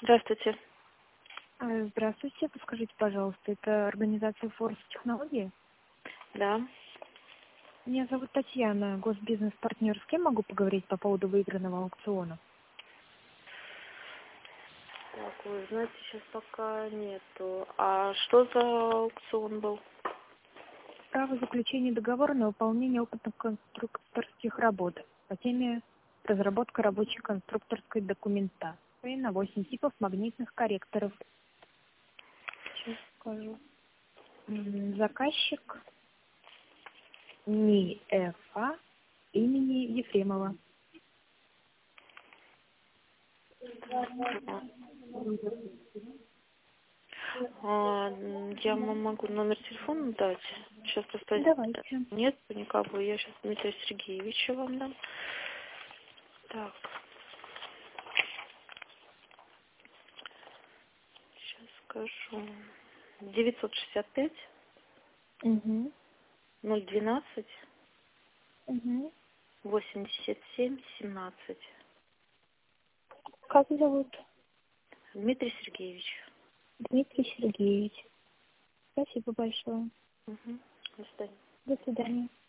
Здравствуйте. Здравствуйте, подскажите, пожалуйста, это организация Форс Технологии? Да. Меня зовут Татьяна, госбизнес-партнер. С кем могу поговорить по поводу выигранного аукциона? Так, вы знаете, сейчас пока нету. А что за аукцион был? Право заключения договора на выполнение опытных конструкторских работ по теме разработка рабочей конструкторской документации на 8 типов магнитных корректоров. Сейчас скажу. Заказчик НИЭФА имени Ефремова. Я вам могу номер телефона дать. Сейчас просто Давайте. нет никого. Я сейчас Дмитрия Сергеевича вам дам. Так. Сейчас скажу. 965 Угу. 012 Угу. 87 17. Как зовут? Дмитрий Сергеевич. Дмитрий Сергеевич. Спасибо большое. Угу. До свидания. До свидания.